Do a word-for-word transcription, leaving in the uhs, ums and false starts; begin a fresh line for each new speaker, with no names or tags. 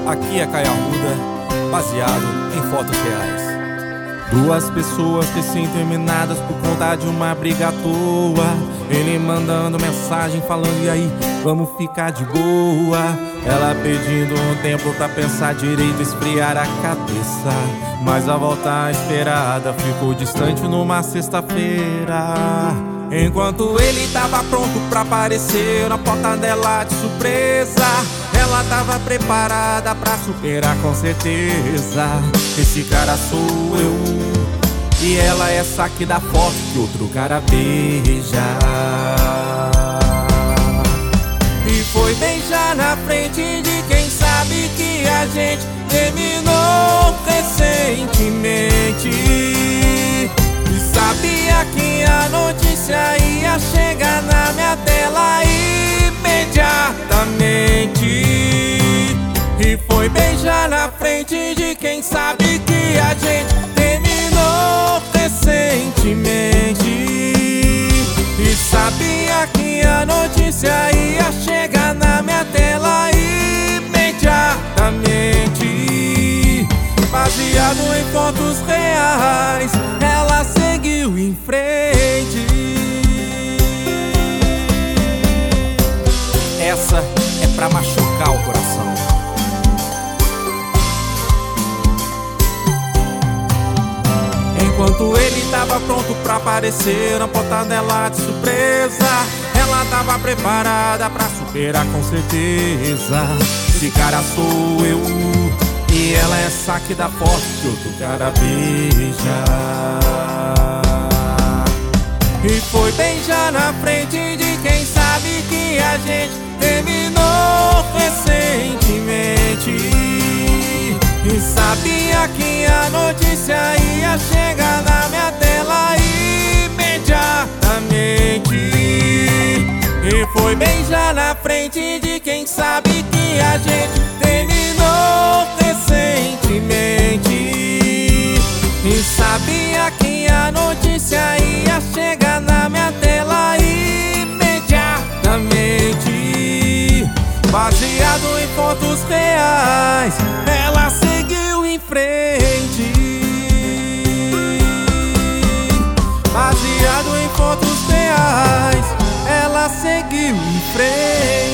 Aqui é Caia Arruda, baseado em fotos reais. Duas pessoas recém-terminadas por conta de uma briga à toa. Ele mandando mensagem falando: e aí, vamos ficar de boa? Ela pedindo um tempo pra pensar direito, esfriar a cabeça. Mas a volta esperada ficou distante numa sexta-feira. Enquanto ele tava pronto pra aparecer na porta dela de surpresa, ela tava preparada pra superar com certeza. Esse cara sou eu, e ela é essa que dá foto que outro cara beija. E foi beijar na frente de quem sabe que a gente terminou recentemente. E sabia que a notícia ia chegar na minha tela imediatamente. E foi beijar na frente de quem sabe que a gente terminou recentemente. E sabia que a notícia ia chegar na minha tela imediatamente. Baseado em fotos reais, ela seguiu em frente. Essa é pra machucar o coração. Enquanto ele tava pronto pra aparecer na porta dela de surpresa, ela tava preparada pra superar com certeza. Esse cara sou eu, e ela é essa que dá foto que outro cara beija. E foi beijar na frente de quem sabe que a gente terminou recentemente. E sabia que a notícia ia chegar na minha tela imediatamente. E foi beijar na frente de quem sabe que a gente terminou recentemente. E sabia que a notícia ia chegar na minha tela imediatamente. Baseado em fotos reais, ela seguiu em frente. Baseado em fotos reais, ela seguiu em frente.